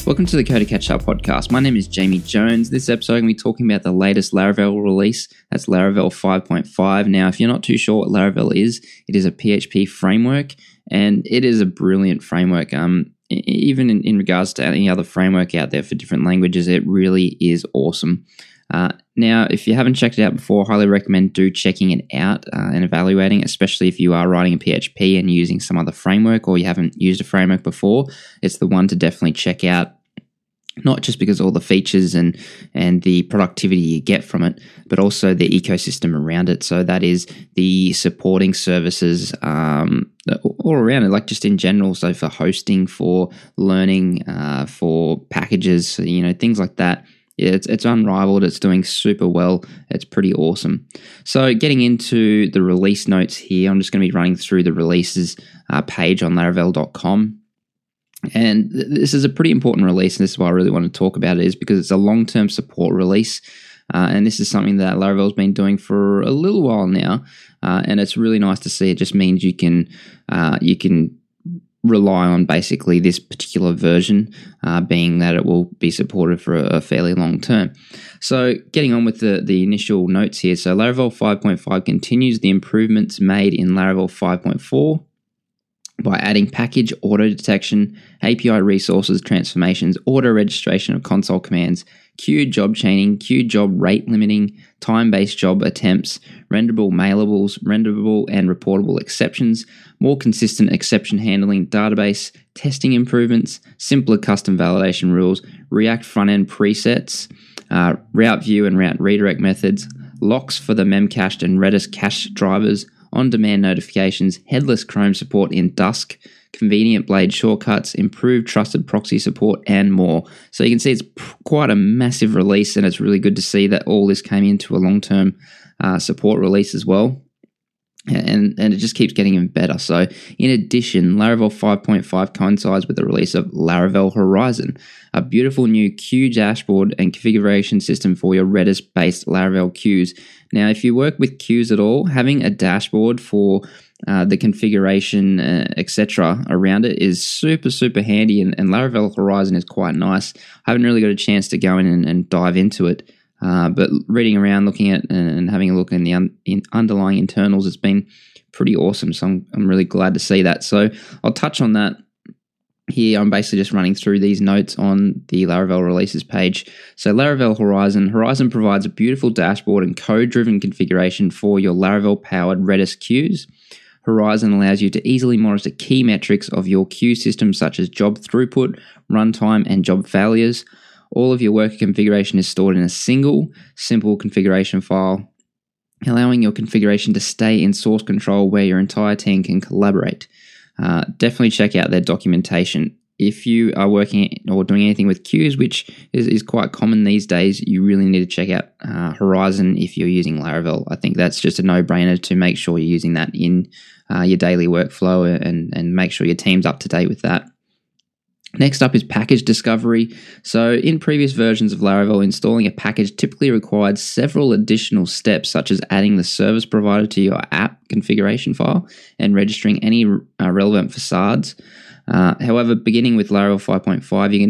Welcome to the Code to Catch Up podcast. My name is Jamie Jones. This episode I'm going to be talking about the latest Laravel release. That's Laravel 5.5. Now, if you're not too sure what Laravel is, it is a PHP framework, and it is a brilliant framework. Even in regards to any other framework out there for different languages, it really is awesome. Now, if you haven't checked it out before, I highly recommend checking it out and evaluating, especially if you are writing in PHP and using some other framework or you haven't used a framework before. It's the one to definitely check out, not just because of all the features and the productivity you get from it, but also the ecosystem around it. So that is the supporting services all around it, like just in general. So for hosting, for learning, for packages, things like that. Yeah, it's unrivaled. It's doing super well. It's pretty awesome. So getting into the release notes here, I'm just going to be running through the releases page on laravel.com. And this is a pretty important release, and this is why I really want to talk about it, is because it's a long-term support release. And this is something that Laravel's been doing for a little while now. And it's really nice to see. It just means you can rely on basically this particular version, being that it will be supported for a fairly long term. So getting on with the initial notes here. So Laravel 5.5 continues the improvements made in Laravel 5.4 by adding package auto detection, API resources transformations, auto registration of console commands, queued job chaining, queued job rate limiting, time-based job attempts, renderable mailables, renderable and reportable exceptions, more consistent exception handling database, testing improvements, simpler custom validation rules, React front-end presets, route view and route redirect methods, locks for the Memcached and Redis cache drivers, on-demand notifications, headless Chrome support in Dusk, convenient Blade shortcuts, improved trusted proxy support, and more. So you can see it's quite a massive release, and it's really good to see that all this came into a long-term support release as well. And it just keeps getting even better. So in addition, Laravel 5.5 coincides with the release of Laravel Horizon, a beautiful new queue dashboard and configuration system for your Redis-based Laravel queues. Now, if you work with queues at all, having a dashboard for the configuration, etc. around it is super, super handy, and Laravel Horizon is quite nice. I haven't really got a chance to go in and dive into it. But reading around, looking at and having a look in the underlying internals, it's been pretty awesome. So I'm really glad to see that. So I'll touch on that here. I'm basically just running through these notes on the Laravel releases page. So Laravel Horizon. Horizon provides a beautiful dashboard and code-driven configuration for your Laravel-powered Redis queues. Horizon allows you to easily monitor key metrics of your queue system, such as job throughput, runtime, and job failures. All of your worker configuration is stored in a single, simple configuration file, allowing your configuration to stay in source control where your entire team can collaborate. Definitely check out their documentation. If you are working or doing anything with queues, which is quite common these days, you really need to check out Horizon if you're using Laravel. I think that's just a no-brainer to make sure you're using that in your daily workflow and make sure your team's up to date with that. Next up is package discovery. So in previous versions of Laravel, installing a package typically required several additional steps, such as adding the service provider to your app configuration file and registering any relevant facades. However, beginning with Laravel 5.5,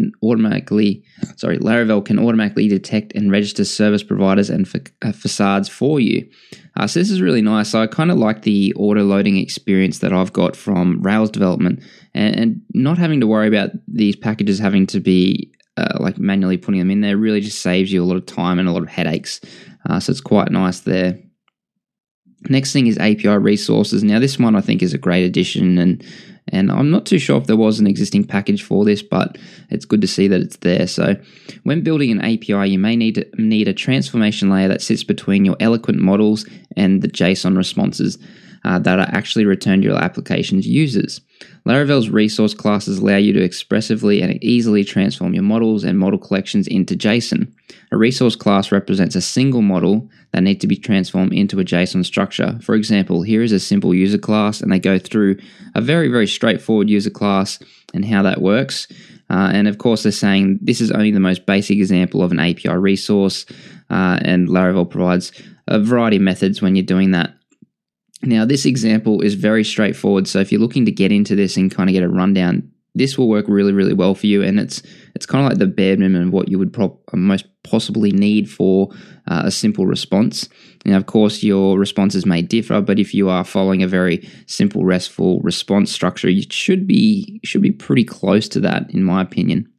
Laravel can automatically detect and register service providers and facades for you. So this is really nice. So I kind of like the auto-loading experience that I've got from Rails development, and not having to worry about these packages having to be manually putting them in there really just saves you a lot of time and a lot of headaches. So it's quite nice there. Next thing is API resources. Now this one I think is a great addition, and I'm not too sure if there was an existing package for this, but it's good to see that it's there. So when building an API, you may need a transformation layer that sits between your Eloquent models and the JSON responses that are actually returned to your application's users. Laravel's resource classes allow you to expressively and easily transform your models and model collections into JSON. A resource class represents a single model that needs to be transformed into a JSON structure. For example, here is a simple user class, and they go through a very, very straightforward user class and how that works. And of course, they're saying this is only the most basic example of an API resource, and Laravel provides a variety of methods when you're doing that. Now, this example is very straightforward, so if you're looking to get into this and kind of get a rundown, this will work really, really well for you, and it's kind of like the bare minimum of what you would most possibly need for a simple response. Now, of course, your responses may differ, but if you are following a very simple RESTful response structure, you should be pretty close to that, in my opinion.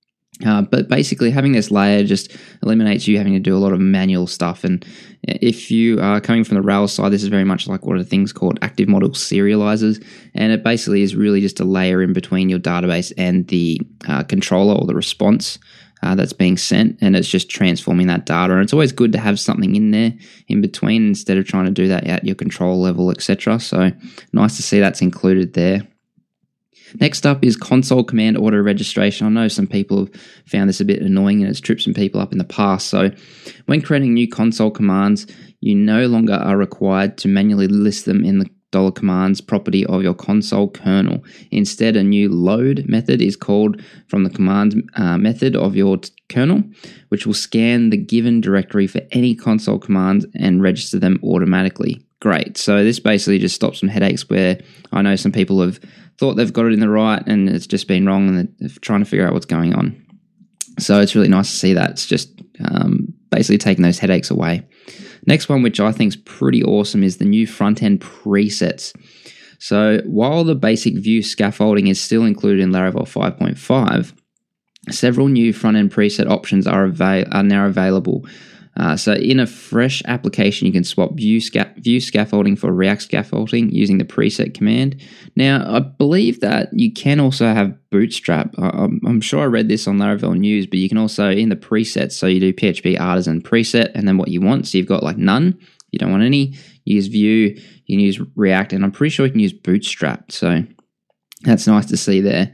But basically, having this layer just eliminates you having to do a lot of manual stuff. And if you are coming from the Rails side, this is very much like what are things called active model serializers. And it basically is really just a layer in between your database and the controller or the response that's being sent. And it's just transforming that data. And it's always good to have something in there in between instead of trying to do that at your control level, etc. So nice to see that's included there. Next up is console command auto registration. I know some people have found this a bit annoying and it's tripped some people up in the past. So when creating new console commands, you no longer are required to manually list them in the $commands property of your console kernel. Instead, a new load method is called from the command method of your kernel, which will scan the given directory for any console commands and register them automatically. Great. So this basically just stops some headaches where I know some people have thought they've got it in the right and it's just been wrong and they're trying to figure out what's going on. So it's really nice to see that. It's just basically taking those headaches away. Next one, which I think is pretty awesome, is the new front-end presets. So while the basic view scaffolding is still included in Laravel 5.5, several new front-end preset options are now available. So in a fresh application, you can swap view scaffolding for React scaffolding using the preset command. Now, I believe that you can also have Bootstrap. I'm sure I read this on Laravel News, but you can also, in the presets, so you do PHP artisan preset and then what you want. So you've got like none, you don't want any, you use Vue, you can use React, and I'm pretty sure you can use Bootstrap. So that's nice to see there.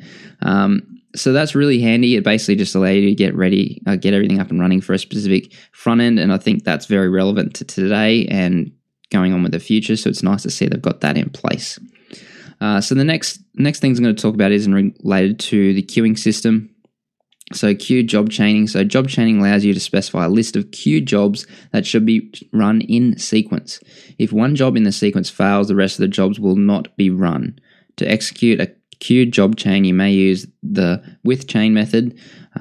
So that's really handy. It basically just allows you to get ready, get everything up and running for a specific front end. And I think that's very relevant to today and going on with the future. So it's nice to see they've got that in place. So the next things I'm going to talk about is related to the queuing system. So queue job chaining. So job chaining allows you to specify a list of queue jobs that should be run in sequence. If one job in the sequence fails, the rest of the jobs will not be run. To execute a queued job chain, you may use the with chain method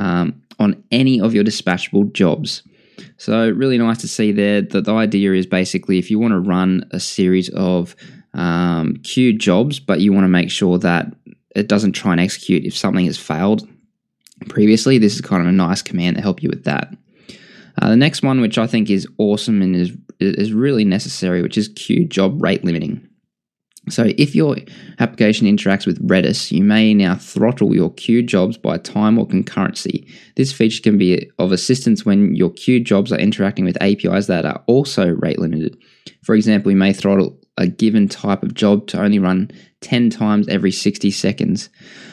on any of your dispatchable jobs. So really nice to see there that the idea is basically if you want to run a series of queued jobs, but you want to make sure that it doesn't try and execute if something has failed previously, this is kind of a nice command to help you with that. The next one, which I think is awesome and is really necessary, which is queue job rate limiting. So if your application interacts with Redis, you may now throttle your queued jobs by time or concurrency. This feature can be of assistance when your queued jobs are interacting with APIs that are also rate limited. For example, you may throttle a given type of job to only run 10 times every 60 seconds.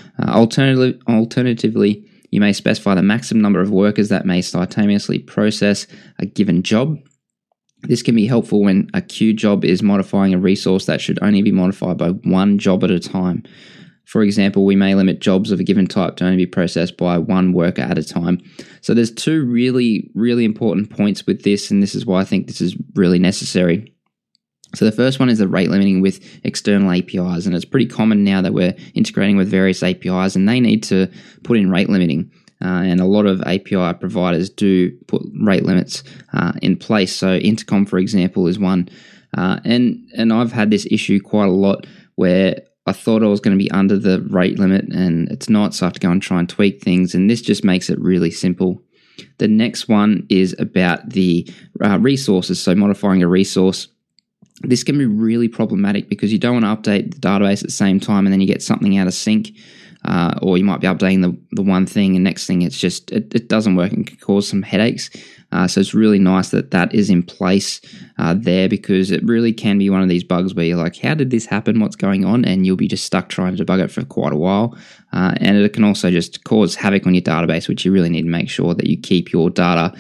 Alternatively, you may specify the maximum number of workers that may simultaneously process a given job. This can be helpful when a queue job is modifying a resource that should only be modified by one job at a time. For example, we may limit jobs of a given type to only be processed by one worker at a time. So there's two really, really important points with this, and this is why I think this is really necessary. So the first one is the rate limiting with external APIs, and it's pretty common now that we're integrating with various APIs and they need to put in rate limiting. And a lot of API providers do put rate limits in place. So Intercom, for example, is one. And I've had this issue quite a lot where I thought I was going to be under the rate limit and it's not, so I have to go and try and tweak things. And this just makes it really simple. The next one is about the resources, so modifying a resource. This can be really problematic because you don't want to update the database at the same time and then you get something out of sync. Or you might be updating the one thing and next thing it's just it doesn't work and can cause some headaches. So it's really nice that is in place there, because it really can be one of these bugs where you're like, how did this happen? What's going on? And you'll be just stuck trying to debug it for quite a while. And it can also just cause havoc on your database, which you really need to make sure that you keep your data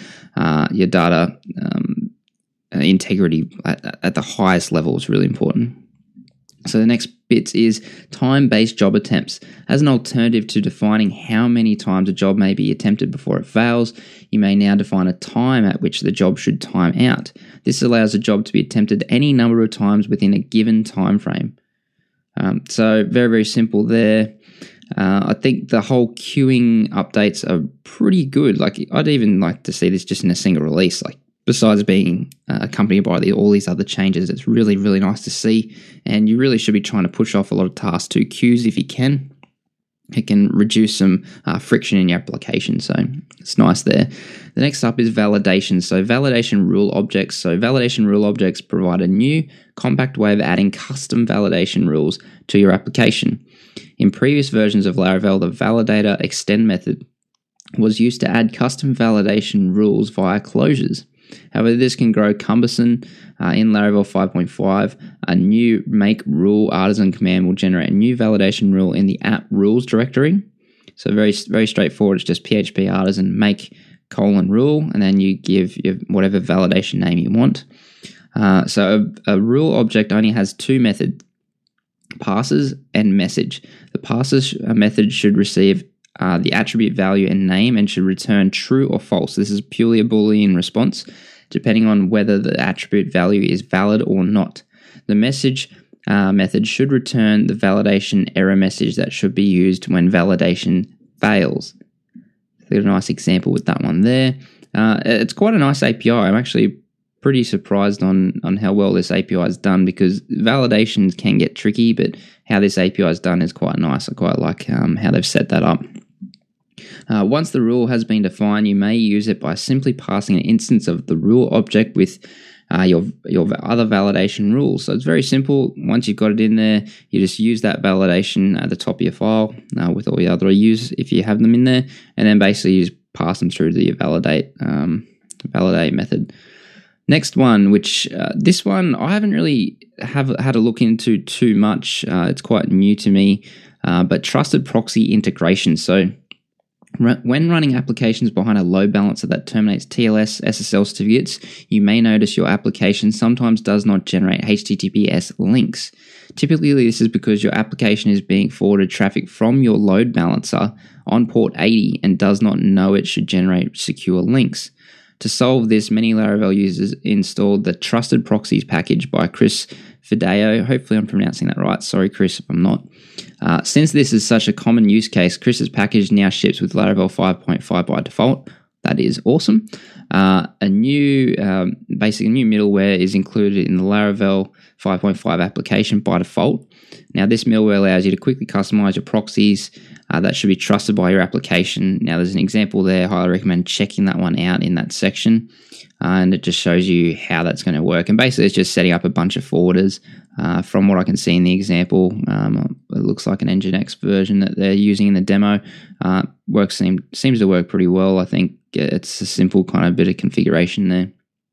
integrity at the highest level is really important. So the next bit is time-based job attempts. As an alternative to defining how many times a job may be attempted before it fails, you may now define a time at which the job should time out. This allows a job to be attempted any number of times within a given time frame. So very, very simple there. I think the whole queuing updates are pretty good. Like, I'd even like to see this just in a single release. Like, besides being accompanied by all these other changes, it's really, really nice to see. And you really should be trying to push off a lot of tasks to queues if you can. It can reduce some friction in your application, so it's nice there. The next up is validation. So validation rule objects. So validation rule objects provide a new, compact way of adding custom validation rules to your application. In previous versions of Laravel, the validator extend method was used to add custom validation rules via closures. However, this can grow cumbersome. In Laravel 5.5, a new make rule artisan command will generate a new validation rule in the app rules directory. So very, very straightforward. It's just PHP artisan make :rule, and then you give whatever validation name you want. So a rule object only has two methods, passes and message. The passes method should receive the attribute value and name and should return true or false. This is purely a Boolean response, depending on whether the attribute value is valid or not. The message method should return the validation error message that should be used when validation fails. Got a nice example with that one there. It's quite a nice API. I'm actually pretty surprised on how well this API is done, because validations can get tricky, but how this API is done is quite nice. I quite like how they've set that up. Once the rule has been defined, you may use it by simply passing an instance of the rule object with your other validation rules. So it's very simple. Once you've got it in there, you just use that validation at the top of your file with all your other use if you have them in there, and then basically you just pass them through to your validate method. Next one, which this one I haven't really had a look into too much. It's quite new to me, but trusted proxy integration. So when running applications behind a load balancer that terminates TLS SSL certificates, you may notice your application sometimes does not generate HTTPS links. Typically, this is because your application is being forwarded traffic from your load balancer on port 80 and does not know it should generate secure links. To solve this, many Laravel users installed the Trusted Proxies package by Chris Fideo. Hopefully I'm pronouncing that right. Sorry, Chris, if I'm not. Since this is such a common use case, Chris's package now ships with Laravel 5.5 by default. That is awesome. A new middleware is included in the Laravel 5.5 application by default. Now, this middleware allows you to quickly customize your proxies that should be trusted by your application. Now, there's an example there. I highly recommend checking that one out in that section. And it just shows you how that's going to work. And basically, it's just setting up a bunch of forwarders. From what I can see in the example, it looks like an Nginx version that they're using in the demo. Seems to work pretty well. I think it's a simple kind of bit of configuration there.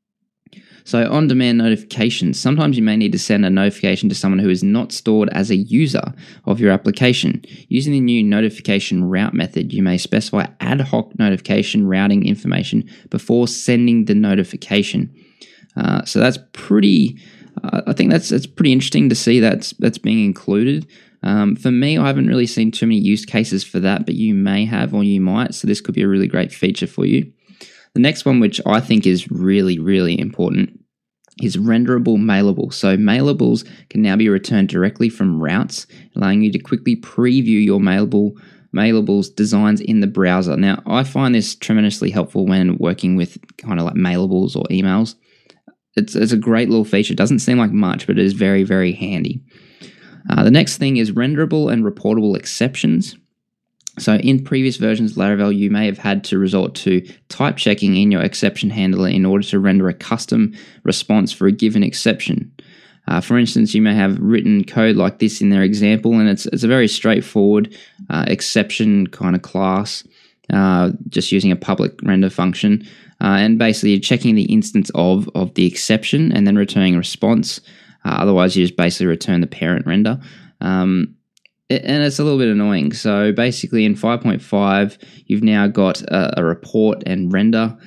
So on-demand notifications. Sometimes you may need to send a notification to someone who is not stored as a user of your application. Using the new notification route method, you may specify ad hoc notification routing information before sending the notification. So that's pretty. I think that's pretty interesting to see that's being included. For me, I haven't really seen too many use cases for that, but you may have or you might. So this could be a really great feature for you. The next one, which I think is really, really important, is renderable mailable. So mailables can now be returned directly from routes, allowing you to quickly preview your mailables designs in the browser. Now, I find this tremendously helpful when working with kind of like mailables or emails. It's a great little feature. It doesn't seem like much, but it is very, very handy. The next thing is renderable and reportable exceptions. So in previous versions of Laravel, you may have had to resort to type checking in your exception handler in order to render a custom response for a given exception. For instance, you may have written code like this in their example, and it's a very straightforward exception kind of class, just using a public render function. And basically, you're checking the instance of the exception and then returning a response. Otherwise, you just basically return the parent render. And it's a little bit annoying. So basically in 5.5, you've now got a report and render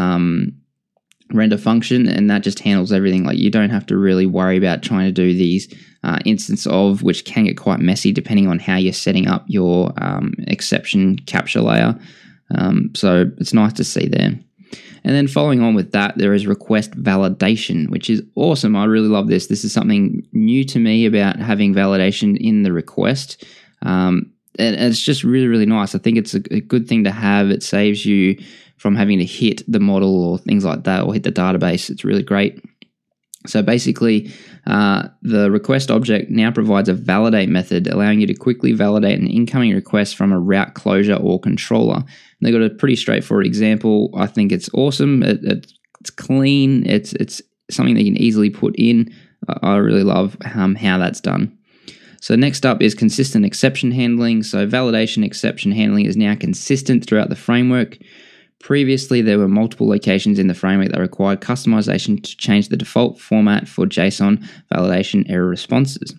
function, and that just handles everything. Like, you don't have to really worry about trying to do these instance of, which can get quite messy depending on how you're setting up your exception capture layer. So it's nice to see there. And then following on with that, there is request validation, which is awesome. I really love this. This is something new to me about having validation in the request. and it's just really, really nice. I think it's a good thing to have. It saves you from having to hit the model or things like that, or hit the database. It's really great. So basically, the request object now provides a validate method, allowing you to quickly validate an incoming request from a route closure or controller. And they've got a pretty straightforward example. I think it's awesome. It's clean. It's something that you can easily put in. I really love how that's done. So next up is consistent exception handling. So validation exception handling is now consistent throughout the framework. Previously, there were multiple locations in the framework that required customization to change the default format for JSON validation error responses.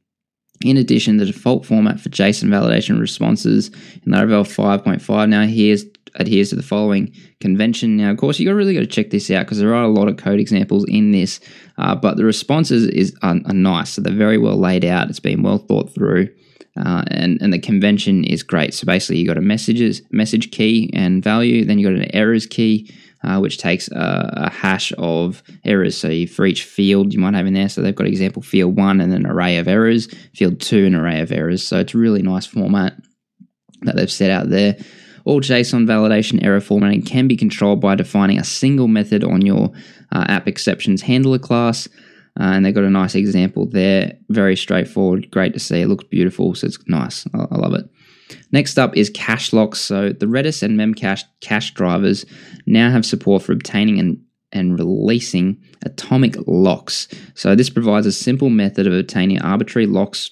In addition, the default format for JSON validation responses in Laravel 5.5 now adheres to the following convention. Now, of course, you really got to check this out because there are a lot of code examples in this, but the responses are nice. So they're very well laid out. It's been well thought through. And the convention is great. So basically, you got a message key and value. Then you got an errors key, which takes a hash of errors. So for each field you might have in there. So they've got example field 1 and an array of errors. Field 2 an array of errors. So it's a really nice format that they've set out there. All JSON validation error formatting can be controlled by defining a single method on your app exceptions handler class. And they've got a nice example there. Very straightforward. Great to see. It looks beautiful. So it's nice. I love it. Next up is cache locks. So the Redis and Memcache cache drivers now have support for obtaining and releasing atomic locks. So this provides a simple method of obtaining arbitrary locks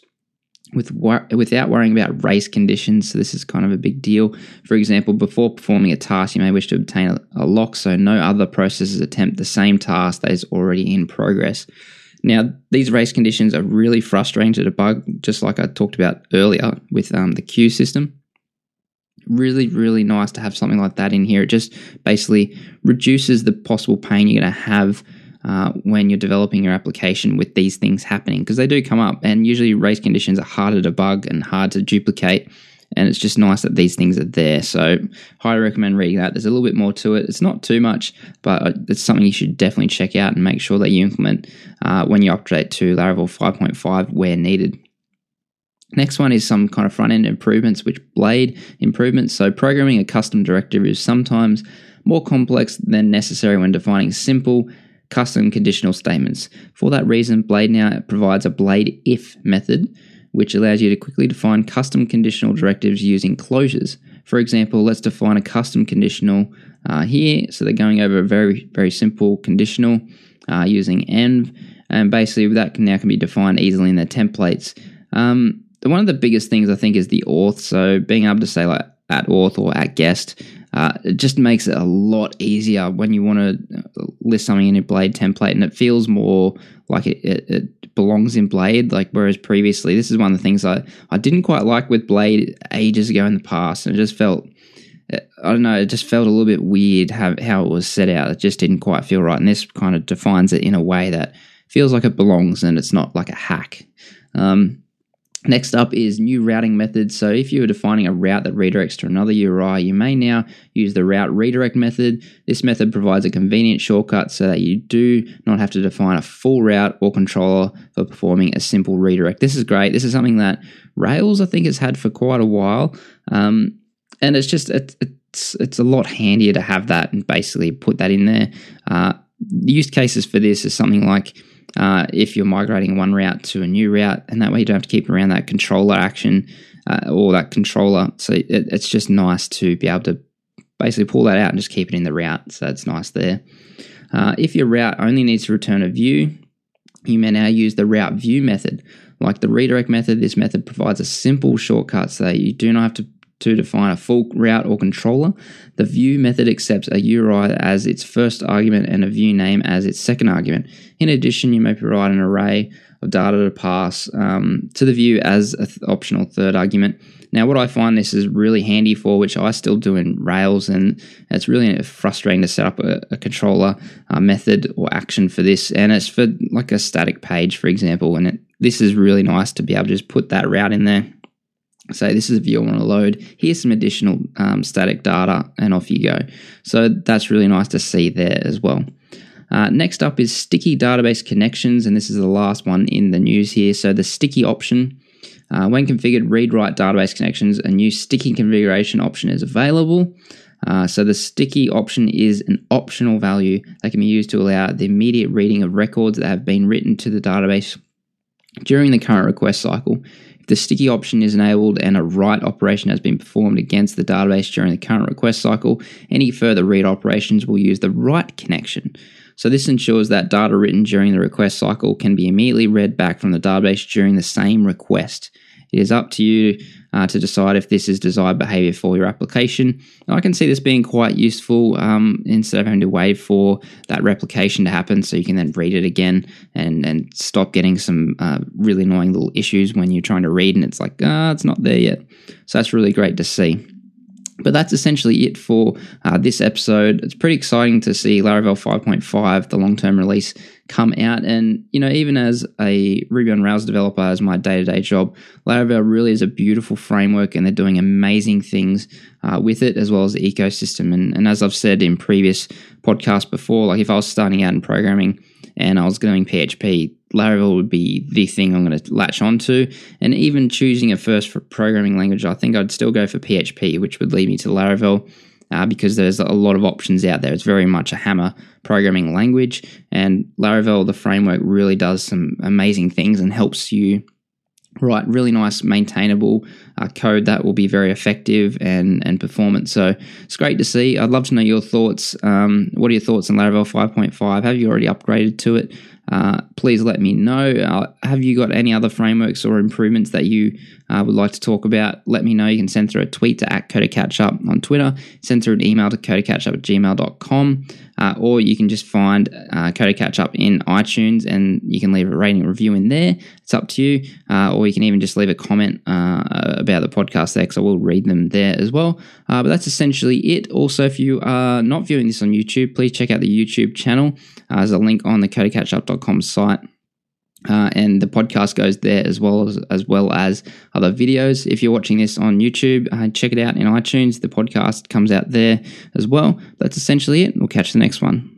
without worrying about race conditions. So this is kind of a big deal. For example, before performing a task, you may wish to obtain a lock so no other processes attempt the same task that is already in progress. Now, these race conditions are really frustrating to debug, just like I talked about earlier with the queue system. Really, really nice to have something like that in here. It just basically reduces the possible pain you're going to have when you're developing your application with these things happening, because they do come up, and usually race conditions are hard to debug and hard to duplicate, and it's just nice that these things are there. So highly recommend reading that. There's a little bit more to it. It's not too much, but it's something you should definitely check out and make sure that you implement when you update to Laravel 5.5 where needed. Next one is some kind of front-end improvements, which Blade improvements. So programming a custom directory is sometimes more complex than necessary when defining simple custom conditional statements. For that reason, Blade now provides a Blade if method, which allows you to quickly define custom conditional directives using closures. For example, let's define a custom conditional here. So they're going over a very, very simple conditional using env, and basically that can be defined easily in their templates. One of the biggest things I think is the auth. So being able to say like at auth or at guest, it just makes it a lot easier when you want to list something in a Blade template, and it feels more like it belongs in Blade. Like whereas previously, this is one of the things I didn't quite like with Blade ages ago in the past, and it just felt, I don't know, it just felt a little bit weird how it was set out. It just didn't quite feel right, and this kind of defines it in a way that feels like it belongs, and it's not like a hack. Next up is new routing methods. So if you are defining a route that redirects to another URI, you may now use the route redirect method. This method provides a convenient shortcut so that you do not have to define a full route or controller for performing a simple redirect. This is great. This is something that Rails, I think, has had for quite a while. And it's just, it's a lot handier to have that and basically put that in there. The use cases for this is something like if you're migrating one route to a new route, and that way you don't have to keep around that controller action or that controller. So it's just nice to be able to basically pull that out and just keep it in the route. So it's nice there. If your route only needs to return a view, you may now use the route view method. Like the redirect method, this method provides a simple shortcut so that you do not have to define a full route or controller. The view method accepts a URI as its first argument and a view name as its second argument. In addition, you may provide an array of data to pass to the view as an optional third argument. Now, what I find this is really handy for, which I still do in Rails, and it's really frustrating to set up a controller method or action for this, and it's for like a static page, for example, and this is really nice to be able to just put that route in there. Say this is a view I want to load. Here's some additional static data, and off you go. So that's really nice to see there as well. Next up is sticky database connections, and this is the last one in the news here. So the sticky option When configured read-write database connections, a new sticky configuration option is available. So the sticky option is an optional value that can be used to allow the immediate reading of records that have been written to the database during the current request cycle. If the sticky option is enabled and a write operation has been performed against the database during the current request cycle, any further read operations will use the write connection. So this ensures that data written during the request cycle can be immediately read back from the database during the same request. It is up to you to decide if this is desired behavior for your application. I can see this being quite useful instead of having to wait for that replication to happen so you can then read it again and stop getting some really annoying little issues when you're trying to read and it's like, it's not there yet. So that's really great to see. But that's essentially it for this episode. It's pretty exciting to see Laravel 5.5, the long-term release, come out. And, even as a Ruby on Rails developer, as my day-to-day job, Laravel really is a beautiful framework and they're doing amazing things with it as well as the ecosystem. And as I've said in previous podcasts before, like if I was starting out in programming and I was doing PHP, Laravel would be the thing I'm going to latch onto. And even choosing a first programming language, I think I'd still go for PHP, which would lead me to Laravel because there's a lot of options out there. It's very much a hammer programming language. And Laravel, the framework, really does some amazing things and helps you write really nice, maintainable code that will be very effective and performant. So it's great to see. I'd love to know your thoughts. What are your thoughts on Laravel 5.5? Have you already upgraded to it? Please let me know. Have you got any other frameworks or improvements that you would like to talk about? Let me know. You can send through a tweet to @CoderCatchup on Twitter, send through an email to codercatchup@gmail.com, or you can just find Coder Catchup in iTunes and you can leave a rating and review in there. It's up to you. Or you can even just leave a comment about the podcast there because I will read them there as well. But that's essentially it. Also, if you are not viewing this on YouTube, please check out the YouTube channel. There's a link on the codercatchup.com site. And the podcast goes there as well as other videos. If you're watching this on YouTube, check it out in iTunes. The podcast comes out there as well. That's essentially it. We'll catch the next one.